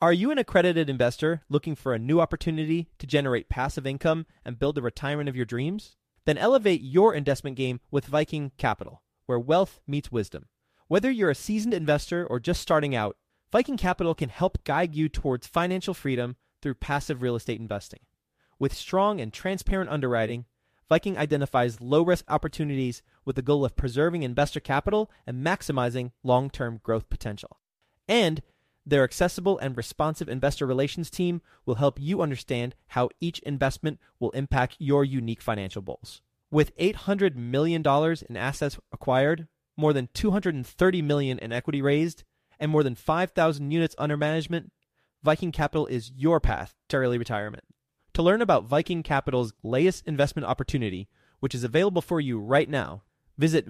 Are you an accredited investor looking for a new opportunity to generate passive income and build the retirement of your dreams? Then elevate your investment game with Viking Capital, where wealth meets wisdom. Whether you're a seasoned investor or just starting out, Viking Capital can help guide you towards financial freedom through passive real estate investing. With strong and transparent underwriting, Viking identifies low-risk opportunities with the goal of preserving investor capital and maximizing long-term growth potential. And their accessible and responsive investor relations team will help you understand how each investment will impact your unique financial goals. With $800 million in assets acquired, more than $230 million in equity raised, and more than 5,000 units under management, Viking Capital is your path to early retirement. To learn about Viking Capital's latest investment opportunity, which is available for you right now, visit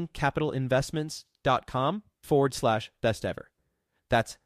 vikingcapitalinvestments.com/best ever. That's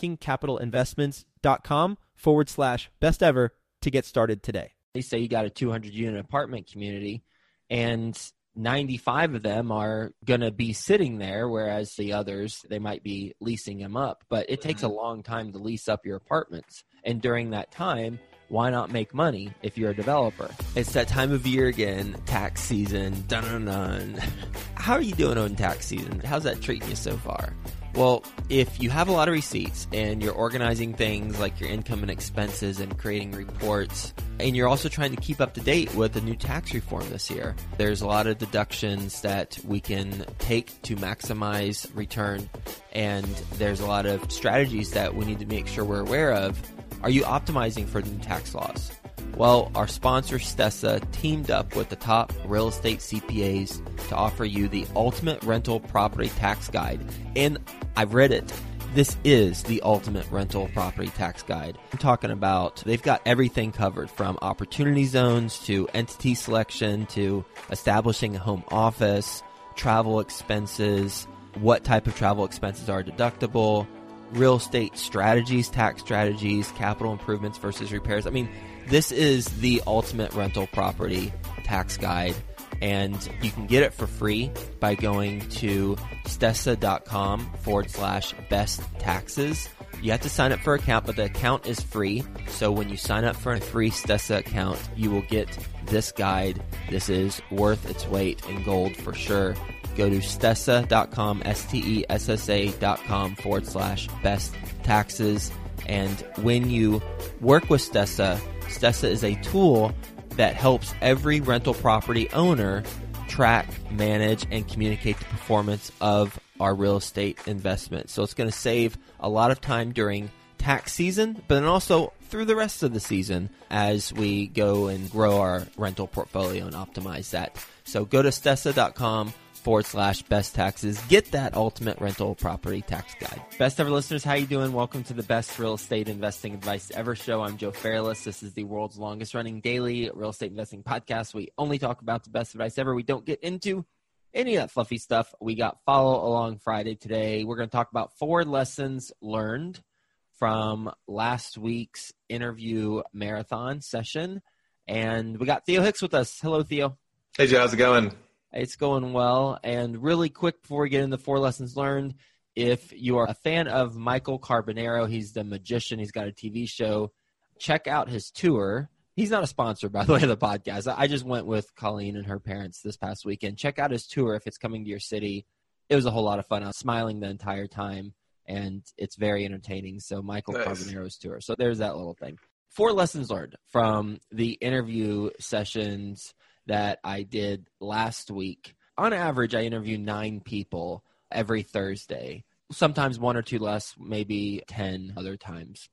vikingcapitalinvestments.com/best ever to get started today. They say you got a 200-unit apartment community, and 95 of them are going to be sitting there, whereas the others, they might be leasing them up. But it takes a long time to lease up your apartments. And during that time, why not make money if you're a developer? It's that time of year again, tax season. Dun-dun-dun. How are you doing on tax season? How's that treating you so far? Well, if you have a lot of receipts and you're organizing things like your income and expenses and creating reports, and you're also trying to keep up to date with the new tax reform this year, there's a lot of deductions that we can take to maximize return, and there's a lot of strategies that we need to make sure we're aware of. Are you optimizing for the new tax laws? Well, our sponsor, Stessa, teamed up with the top real estate CPAs to offer you the ultimate rental property tax guide. And I've read it. This is the ultimate rental property tax guide. I'm talking about they've got everything covered, from opportunity zones to entity selection to establishing a home office, travel expenses, what type of travel expenses are deductible, real estate strategies, tax strategies, capital improvements versus repairs. I mean, this is the ultimate rental property tax guide, and you can get it for free by going to stessa.com/best taxes. You have to sign up for an account, but the account is free. So when you sign up for a free Stessa account, you will get this guide. This is worth its weight in gold for sure. Go to stessa.com, stessa.com/best taxes. And when you work with Stessa, Stessa is a tool that helps every rental property owner track, manage, and communicate the performance of our real estate investment. So it's going to save a lot of time during tax season, but then also through the rest of the season as we go and grow our rental portfolio and optimize that. So go to stessa.com/best taxes. Get that ultimate rental property tax guide. Best ever listeners, how you doing? Welcome to the Best Real Estate Investing Advice Ever show. I'm Joe Fairless. This is the world's longest running daily real estate investing podcast. We only talk about the best advice ever. We don't get into any of that fluffy stuff. We got Follow Along Friday today. We're going to talk about 4 lessons learned from last week's interview marathon session. And we got Theo Hicks with us. Hello, Theo. Hey, Joe. How's it going? It's going well. And really quick before we get into 4 lessons learned, if you are a fan of Michael Carbonaro, he's the magician. He's got a TV show. Check out his tour. He's not a sponsor, by the way, of the podcast. I just went with Colleen and her parents this past weekend. Check out his tour if it's coming to your city. It was a whole lot of fun. I was smiling the entire time, and it's very entertaining. So Michael Carbonaro's tour. So there's that little thing. 4 lessons learned from the interview sessions that I did last week. On average, I interview 9 people every Thursday, sometimes 1 or 2 less, maybe 10 other times.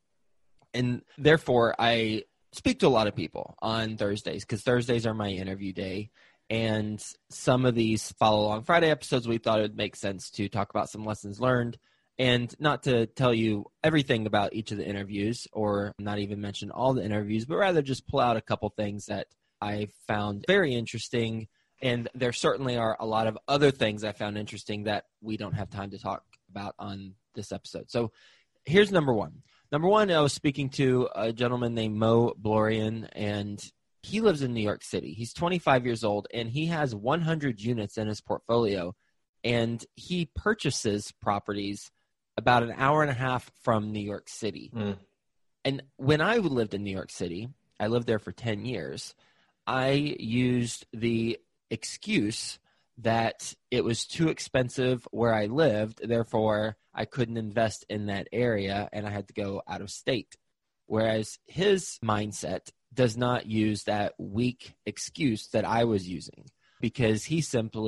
And therefore, I speak to a lot of people on Thursdays because Thursdays are my interview day. And some of these Follow Along Friday episodes, we thought it would make sense to talk about some lessons learned, and not to tell you everything about each of the interviews or not even mention all the interviews, but rather just pull out a couple things that I found very interesting. And there certainly are a lot of other things I found interesting that we don't have time to talk about on this episode. So here's number 1. Number 1, I was speaking to a gentleman named Mo Blorian, and he lives in New York City. He's 25 years old, and he has 100 units in his portfolio, and he purchases properties about an hour and a half from New York City. And when I lived in New York City, I lived there for 10 years, I used the excuse that it was too expensive where I lived, therefore I couldn't invest in that area and I had to go out of state. Whereas his mindset does not use that weak excuse that I was using, because he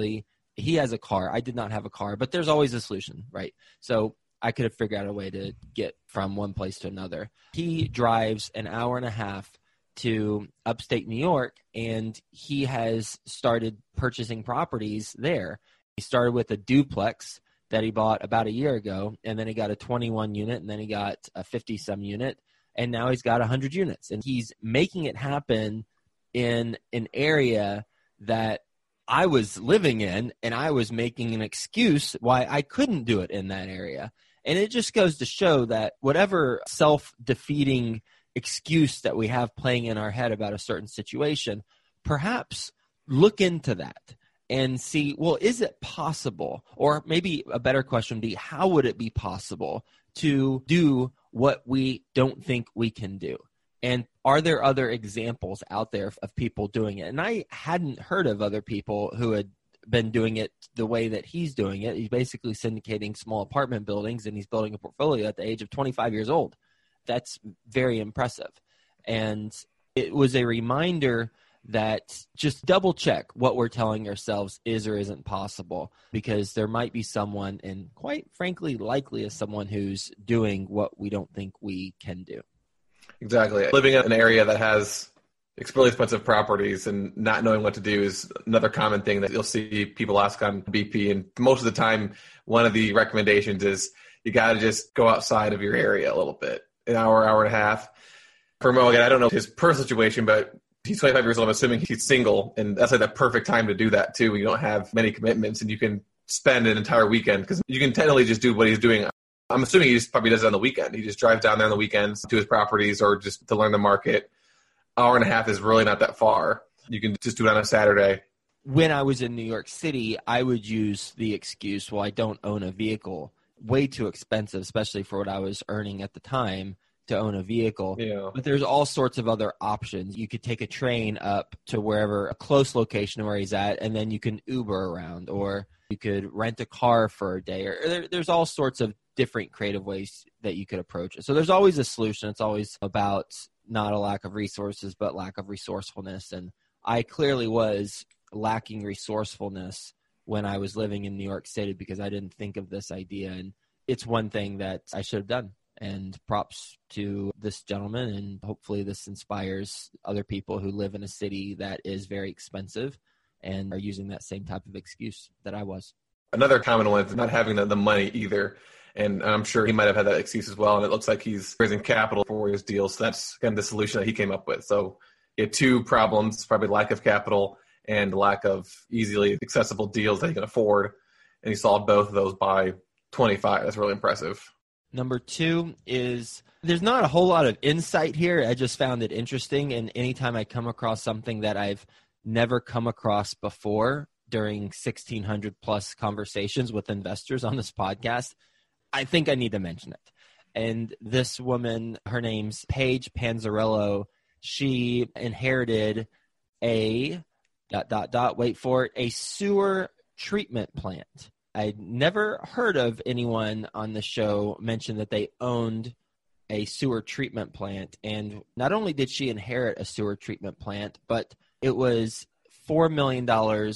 has a car. I did not have a car, but there's always a solution, right? So I could have figured out a way to get from one place to another. He drives an hour and a half to upstate New York, and he has started purchasing properties there. He started with a duplex that he bought about a year ago, and then he got a 21 unit, and then he got a 50-some unit, and now he's got 100 units. And he's making it happen in an area that I was living in, and I was making an excuse why I couldn't do it in that area. And it just goes to show that whatever self-defeating excuse that we have playing in our head about a certain situation, perhaps look into that and see, well, is it possible? Or maybe a better question would be, how would it be possible to do what we don't think we can do? And are there other examples out there of people doing it? And I hadn't heard of other people who had been doing it the way that he's doing it. He's basically syndicating small apartment buildings, and he's building a portfolio at the age of 25 years old. That's very impressive. And it was a reminder that just double check what we're telling ourselves is or isn't possible, because there might be someone, and quite frankly, likely is someone who's doing what we don't think we can do. Exactly. Living in an area that has really expensive properties and not knowing what to do is another common thing that you'll see people ask on BP. And most of the time, one of the recommendations is you got to just go outside of your area a little bit, an hour, hour and a half. For Mo, again, I don't know his personal situation, but he's 25 years old. I'm assuming he's single, and that's like the perfect time to do that too. When you don't have many commitments and you can spend an entire weekend, because you can technically just do what he's doing. I'm assuming he just probably does it on the weekend. He just drives down there on the weekends to his properties or just to learn the market. Hour and a half is really not that far. You can just do it on a Saturday. When I was in New York City, I would use the excuse, well, I don't own a vehicle. Way too expensive, especially for what I was earning at the time, to own a vehicle. Yeah. But there's all sorts of other options. You could take a train up to wherever, a close location where he's at, and then you can Uber around, or you could rent a car for a day. Or there's all sorts of different creative ways that you could approach it. So there's always a solution. It's always about not a lack of resources, but lack of resourcefulness. And I clearly was lacking resourcefulness when I was living in New York City, because I didn't think of this idea. And it's one thing that I should have done. And props to this gentleman. And hopefully this inspires other people who live in a city that is very expensive and are using that same type of excuse that I was. Another common one is not having the money either. And I'm sure he might have had that excuse as well. And it looks like he's raising capital for his deals. So that's kind of the solution that he came up with. So he had two problems, probably lack of capital and lack of easily accessible deals that he can afford. And he solved both of those by 25. That's really impressive. Number two is there's not a whole lot of insight here. I just found it interesting. And anytime I come across something that I've never come across before during 1,600 plus conversations with investors on this podcast, I think I need to mention it. And this woman, her name's Paige Panzarello. She inherited a wait for it, a sewer treatment plant. I'd never heard of anyone on the show mention that they owned a sewer treatment plant. And not only did she inherit a sewer treatment plant, but it was $4 million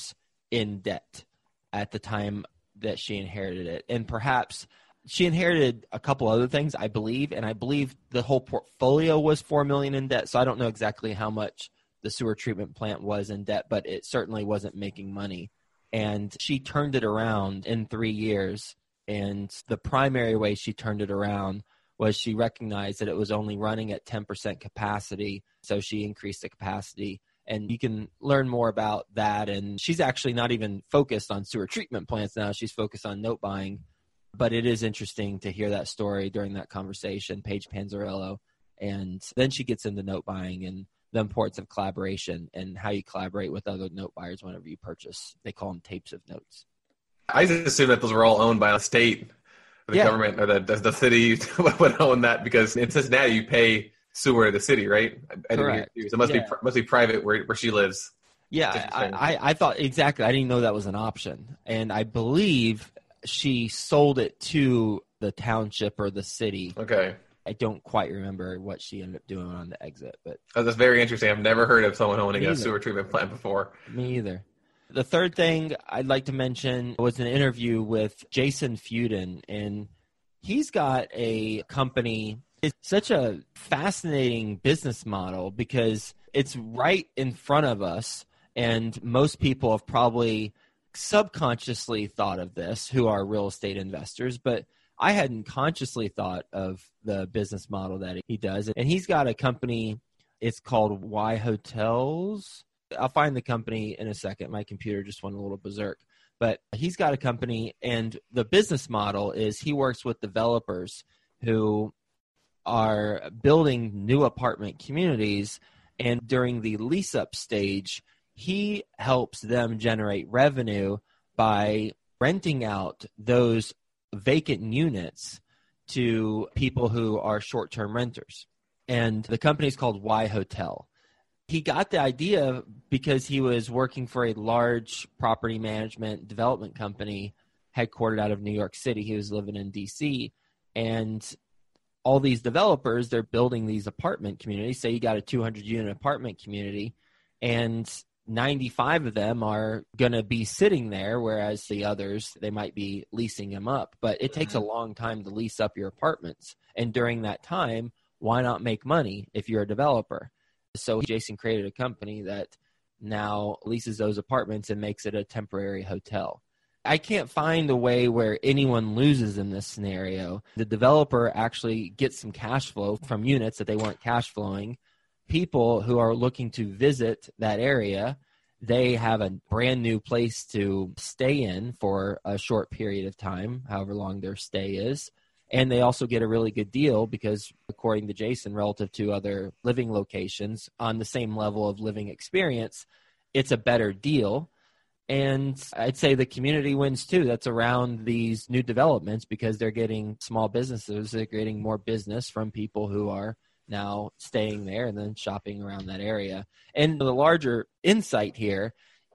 in debt at the time that she inherited it. And perhaps she inherited a couple other things, I believe, and I believe the whole portfolio was $4 million in debt. So I don't know exactly how much the sewer treatment plant was in debt, but it certainly wasn't making money. And she turned it around in 3 years. And the primary way she turned it around was she recognized that it was only running at 10% capacity. So she increased the capacity. And you can learn more about that. And she's actually not even focused on sewer treatment plants now. She's focused on note buying. But it is interesting to hear that story during that conversation, Paige Panzarello. And then she gets into note buying and the importance of collaboration and how you collaborate with other note buyers whenever you purchase. They call them tapes of notes. I just assumed that those were all owned by the state The government or the city would own that, because in Cincinnati you pay sewer to the city, right? Correct. So it must be private where she lives. Yeah, I thought exactly. I didn't know that was an option, and I believe she sold it to the township or the city. Okay. I don't quite remember what she ended up doing on the exit, but that's very interesting. I've never heard of someone owning a sewer treatment plant before. Me either. The third thing I'd like to mention was an interview with Jason Feuden, and he's got a company. It's such a fascinating business model because it's right in front of us. And most people have probably subconsciously thought of this who are real estate investors, but I hadn't consciously thought of the business model that he does. And he's got a company, it's called Y Hotels. I'll find the company in a second. My computer just went a little berserk. But he's got a company, and the business model is he works with developers who are building new apartment communities, and during the lease-up stage, he helps them generate revenue by renting out those vacant units to people who are short-term renters. And the company is called Y Hotel. He got the idea because he was working for a large property management development company headquartered out of New York City. He was living in D.C., and all these developers, they're building these apartment communities. Say you got a 200-unit apartment community, and 95 of them are going to be sitting there, whereas the others, they might be leasing them up. But it takes a long time to lease up your apartments. And during that time, why not make money if you're a developer? So Jason created a company that now leases those apartments and makes it a temporary hotel. I can't find a way where anyone loses in this scenario. The developer actually gets some cash flow from units that they weren't cash flowing. People who are looking to visit that area, they have a brand new place to stay in for a short period of time, however long their stay is. And they also get a really good deal because, according to Jason, relative to other living locations on the same level of living experience, it's a better deal. And I'd say the community wins too. That's around these new developments because they're getting small businesses. They're getting more business from people who are now staying there and then shopping around that area. And the larger insight here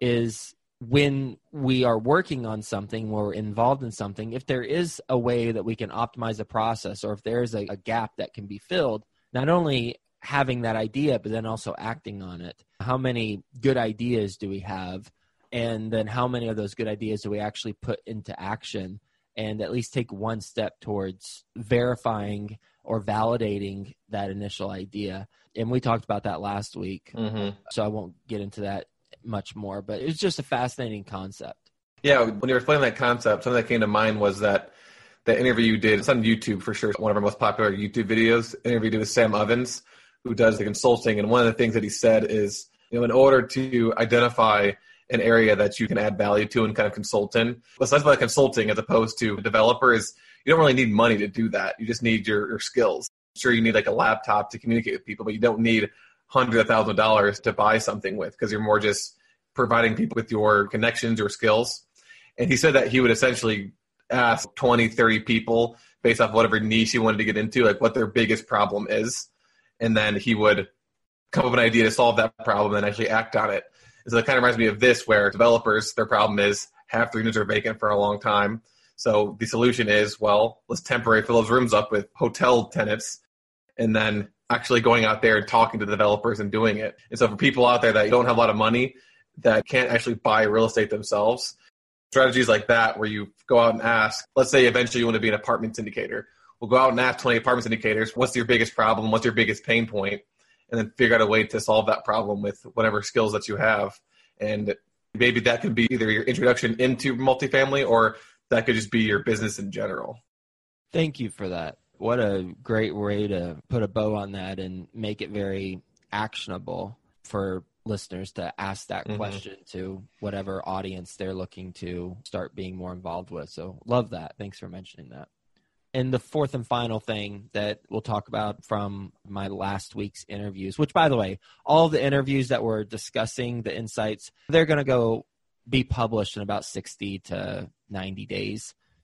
is when we are working on something, when we're involved in something, if there is a way that we can optimize a process, or if there is a gap that can be filled, not only having that idea, but then also acting on it. How many good ideas do we have? And then how many of those good ideas do we actually put into action and at least take one step towards verifying or validating that initial idea? And we talked about that last week, so I won't get into that much more, but it's just a fascinating concept. Yeah, when you were explaining that concept, something that came to mind was that the interview you did, it's on YouTube for sure, one of our most popular YouTube videos, interview with Sam Ovens, who does the consulting. And one of the things that he said is, in order to identify an area that you can add value to and kind of consult in, what's nice about consulting as opposed to a developer is you don't really need money to do that. You just need your skills. Sure, you need like a laptop to communicate with people, but you don't need hundreds of thousands of dollars to buy something with, because you're more just providing people with your connections, your skills. And he said that he would essentially ask 20, 30 people based off whatever niche he wanted to get into, like what their biggest problem is. And then he would come up with an idea to solve that problem and actually act on it. And so it kind of reminds me of this, where developers, their problem is half the units are vacant for a long time. So the solution is, well, let's temporarily fill those rooms up with hotel tenants, and then actually going out there and talking to the developers and doing it. And so for people out there that don't have a lot of money, that can't actually buy real estate themselves, strategies like that where you go out and ask, let's say eventually you want to be an apartment syndicator. We'll go out and ask 20 apartment syndicators, what's your biggest problem? What's your biggest pain point? And then figure out a way to solve that problem with whatever skills that you have. And maybe that could be either your introduction into multifamily, or that could just be your business in general. Thank you for that. What a great way to put a bow on that and make it very actionable for listeners to ask that question to whatever audience they're looking to start being more involved with. So love that. Thanks for mentioning that. And the fourth and final thing that we'll talk about from my last week's interviews, which, by the way, all the interviews that we're discussing, the insights, they're going to be published in about 60 to 90 days.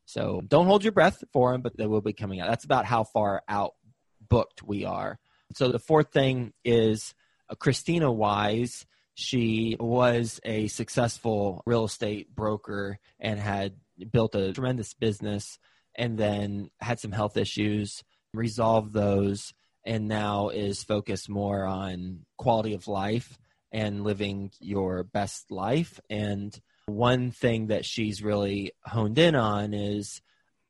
So don't hold your breath for them, but they will be coming out. That's about how far out booked we are. So the fourth thing is Christina Wise. She was a successful real estate broker and had built a tremendous business, and then had some health issues, resolved those, and now is focused more on quality of life and living your best life. And one thing that she's really honed in on is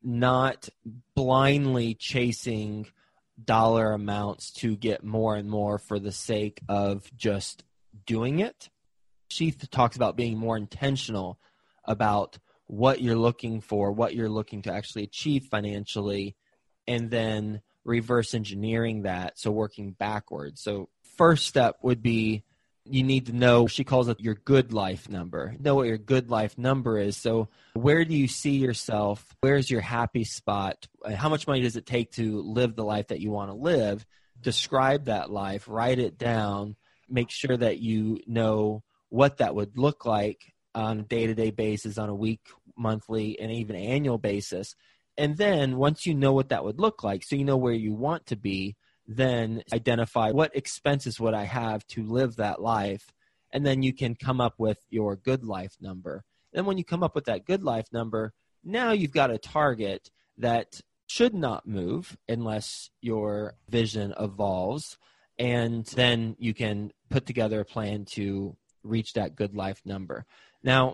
not blindly chasing dollar amounts to get more and more for the sake of just doing it. She talks about being more intentional about what you're looking for, what you're looking to actually achieve financially, and then reverse engineering that, so working backwards. So first step would be you need to know, she calls it your good life number. Know what your good life number is. So where do you see yourself? Where's your happy spot? How much money does it take to live the life that you want to live? Describe that life, write it down, make sure that you know what that would look like on a day-to-day basis, on a week, monthly, and even annual basis. And then once you know what that would look like, so you know where you want to be, then identify what expenses would I have to live that life, and then you can come up with your good life number. Then when you come up with that good life number, now you've got a target that should not move unless your vision evolves, and then you can put together a plan to reach that good life number. Now,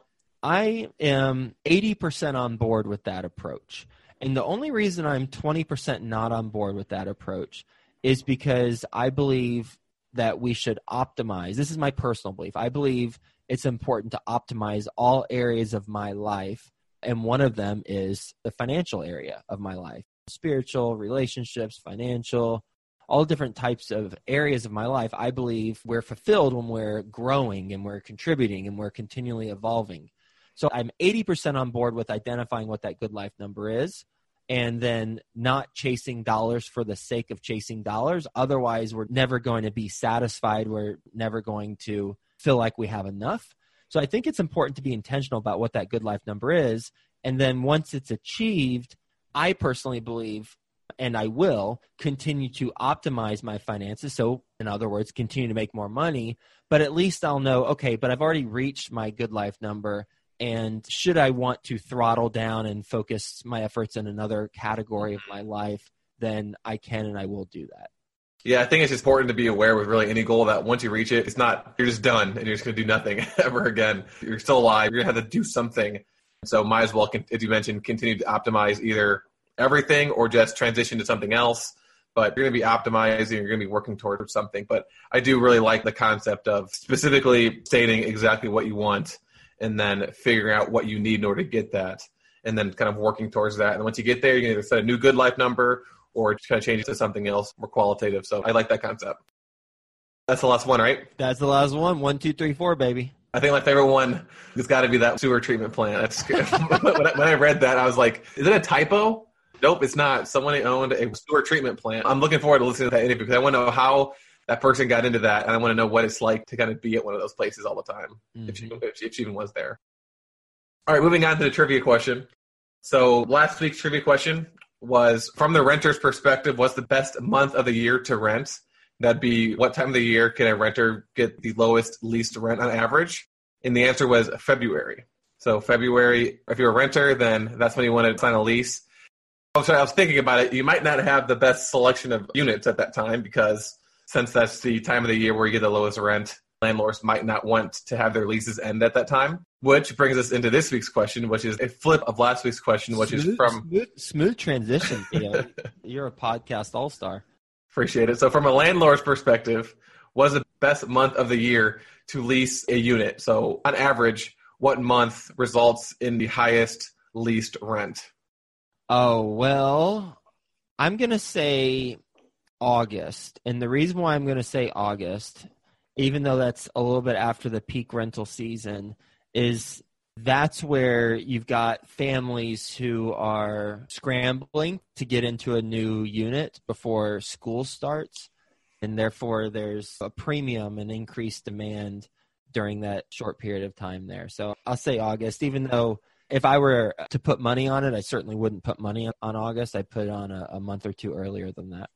I am 80% on board with that approach. And the only reason I'm 20% not on board with that approach is because I believe that we should optimize. This is my personal belief. I believe it's important to optimize all areas of my life. And one of them is the financial area of my life. Spiritual, relationships, financial, all different types of areas of my life. I believe we're fulfilled when we're growing and we're contributing and we're continually evolving. So I'm 80% on board with identifying what that good life number is, and then not chasing dollars for the sake of chasing dollars. Otherwise, we're never going to be satisfied. We're never going to feel like we have enough. So I think it's important to be intentional about what that good life number is. And then once it's achieved, I personally believe, and I will continue to optimize my finances. So in other words, continue to make more money, but at least I'll know, okay, but I've already reached my good life number. And should I want to throttle down and focus my efforts in another category of my life, then I can and I will do that. Yeah, I think it's important to be aware with really any goal that once you reach it, it's not, you're just done and you're just going to do nothing ever again. You're still alive. You're going to have to do something. So might as well, as you mentioned, continue to optimize either everything or just transition to something else. But you're going to be optimizing, you're going to be working towards something. But I do really like the concept of specifically stating exactly what you want and then figuring out what you need in order to get that, and then kind of working towards that. And once you get there, you can either set a new good life number or just kind of change it to something else more qualitative. So I like that concept. That's the last one, right? That's the last one. 1, 2, 3, 4, baby. I think my favorite one has got to be that sewer treatment plant. That's when I read that, I was like, is it a typo? Nope, it's not. Someone owned a sewer treatment plant. I'm looking forward to listening to that interview because I want to know how that person got into that, and I want to know what it's like to kind of be at one of those places all the time, if she even was there. All right, moving on to the trivia question. So last week's trivia question was, from the renter's perspective, what's the best month of the year to rent? That'd be, what time of the year can a renter get the lowest, least rent on average? And the answer was February. So February, if you're a renter, then that's when you want to sign a lease. I was thinking about it. You might not have the best selection of units at that time because since that's the time of the year where you get the lowest rent, landlords might not want to have their leases end at that time, which brings us into this week's question, which is a flip of last week's question, which is from... Smooth transition. You're a podcast all-star. Appreciate it. So from a landlord's perspective, what's the best month of the year to lease a unit? So on average, what month results in the highest leased rent? Oh, well, I'm going to say August. And the reason why I'm going to say August, even though that's a little bit after the peak rental season, is that's where you've got families who are scrambling to get into a new unit before school starts. And therefore, there's a premium and increased demand during that short period of time there. So I'll say August, even though If I were to put money on it, I certainly wouldn't put money on August. I'd put it on a month or two earlier than that.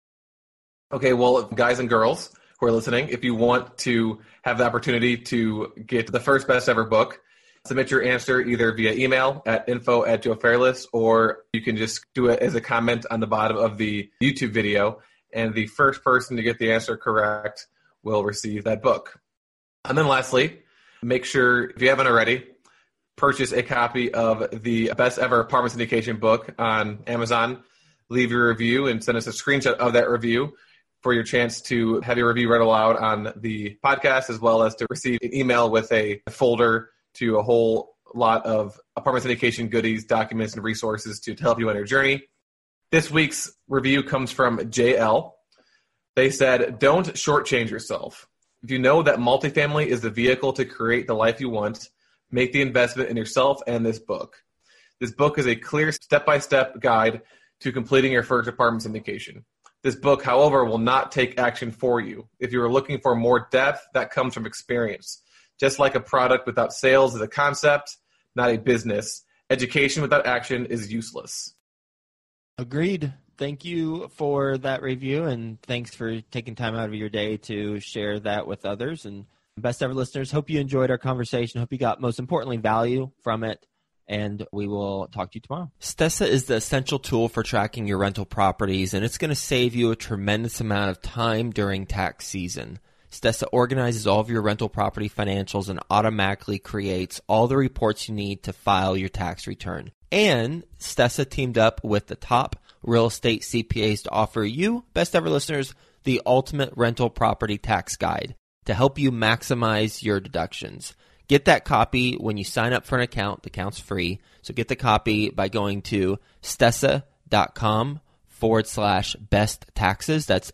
Okay, well, guys and girls who are listening, if you want to have the opportunity to get the first best ever book, submit your answer either via email at info@joefairless, or you can just do it as a comment on the bottom of the YouTube video, and the first person to get the answer correct will receive that book. And then lastly, make sure, if you haven't already, purchase a copy of the best ever apartment syndication book on Amazon. Leave your review and send us a screenshot of that review for your chance to have your review read aloud on the podcast, as well as to receive an email with a folder to a whole lot of apartment syndication goodies, documents, and resources to help you on your journey. This week's review comes from JL. They said, don't shortchange yourself. If you know that multifamily is the vehicle to create the life you want, make the investment in yourself and this book. This book is a clear step-by-step guide to completing your first apartment syndication. This book, however, will not take action for you. If you are looking for more depth, that comes from experience. Just like a product without sales is a concept, not a business, education without action is useless. Agreed. Thank you for that review, and thanks for taking time out of your day to share that with others. And best ever listeners, hope you enjoyed our conversation. Hope you got, most importantly, value from it. And we will talk to you tomorrow. Stessa is the essential tool for tracking your rental properties, and it's going to save you a tremendous amount of time during tax season. Stessa organizes all of your rental property financials and automatically creates all the reports you need to file your tax return. And Stessa teamed up with the top real estate CPAs to offer you, best ever listeners, the ultimate rental property tax guide to help you maximize your deductions. Get that copy when you sign up for an account. The account's free. So get the copy by going to stessa.com/best taxes. That's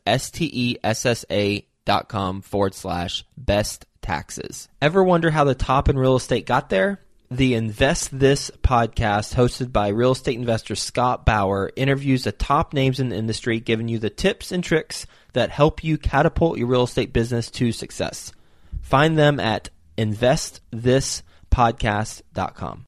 STESSA.com/best taxes. Ever wonder how the top in real estate got there? The Invest This podcast, hosted by real estate investor Scott Bauer, interviews the top names in the industry, giving you the tips and tricks that help you catapult your real estate business to success. Find them at investthispodcast.com.